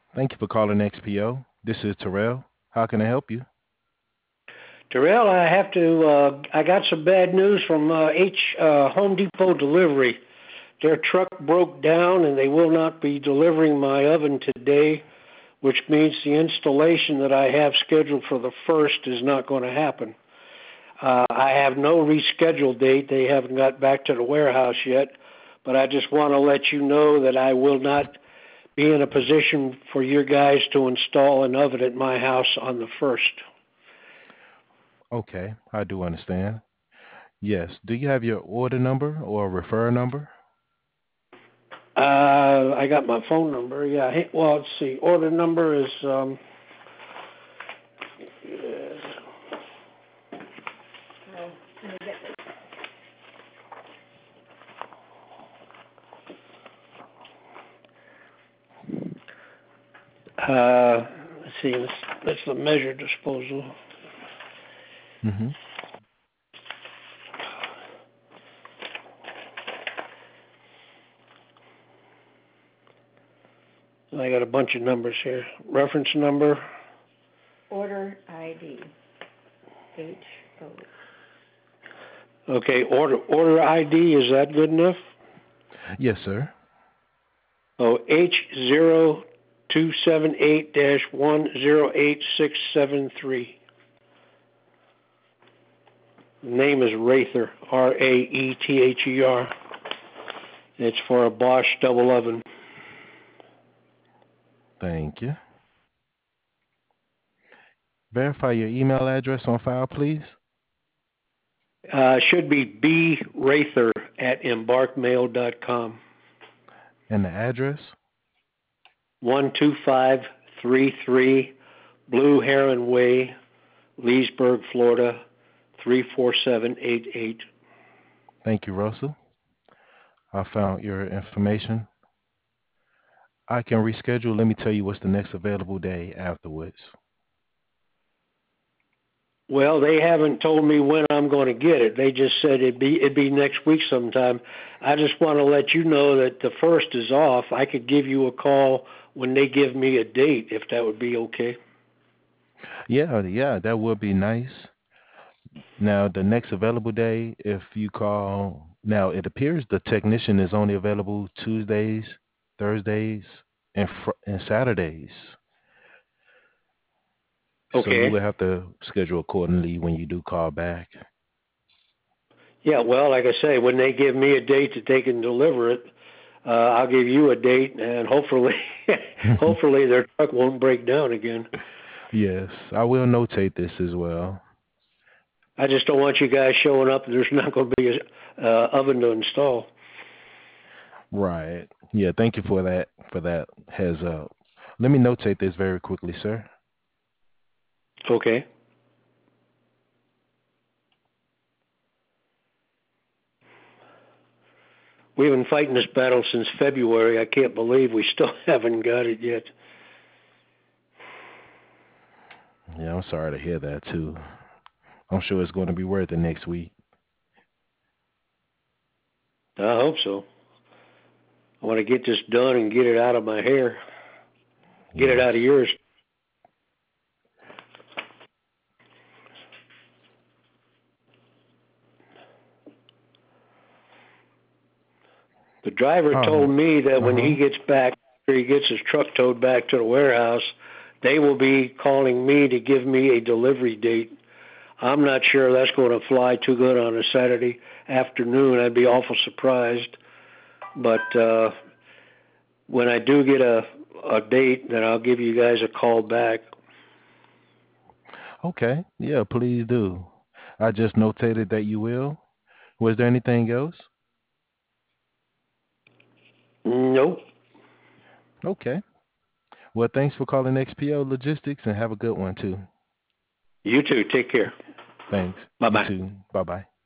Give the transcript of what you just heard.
Thank you for calling XPO. This is Terrell. How can I help you? Terrell, I got some bad news from Home Depot Delivery. Their truck broke down and they will not be delivering my oven today, which means the installation that I have scheduled for the 1st is not going to happen. I have no rescheduled date. They haven't got back to the warehouse yet, but I just want to let you know that I will not be in a position for your guys to install an oven at my house on the 1st. Okay, I do understand. Yes. Do you have your order number or refer number? I got my phone number. Yeah. Hey, well, let's see. Order number is let's see. That's the measure disposal. Mm-hmm. I got a bunch of numbers here. Reference number. Order ID. HO. Okay. Order ID. Is that good enough? Yes, sir. Oh, H0278-108673. The name is Rather. Raether. It's for a Bosch double oven. Thank you. Verify your email address on file, please. Should be brather@embarkmail.com. And the address? 12533 Blue Heron Way, Leesburg, Florida 34788. Thank you, Russell. I found your information. I can reschedule. Let me tell you what's the next available day afterwards. Well, they haven't told me when I'm going to get it. They just said it'd be next week sometime. I just want to let you know that the 1st is off. I could give you a call when they give me a date, if that would be okay. Yeah, that would be nice. Now, the next available day, if you call, now it appears the technician is only available Tuesdays, Thursdays, and Saturdays. So you Okay. will have to schedule accordingly when you do call back. Yeah, well, like I say, when they give me a date that they can deliver it, I'll give you a date, and hopefully, hopefully their truck won't break down again. Yes, I will notate this as well. I just don't want you guys showing up and there's not going to be a oven to install. Right. Yeah, thank you for that heads up. Let me notate this very quickly, sir. Okay. We've been fighting this battle since February. I can't believe we still haven't got it yet. Yeah, I'm sorry to hear that too. I'm sure it's going to be worth it next week. I hope so. I want to get this done and get it out of my hair. Get it out of Yes. yours. The driver told Oh, me that when he uh-huh. gets back, after he gets his truck towed back to the warehouse, they will be calling me to give me a delivery date. I'm not sure that's going to fly too good on a Saturday afternoon. I'd be awful surprised. But when I do get a date, then I'll give you guys a call back. Okay. Yeah, please do. I just notated that you will. Was there anything else? Nope. Okay. Well, thanks for calling XPO Logistics and have a good one too. You too. Take care. Thanks. Bye You bye. too. Bye bye.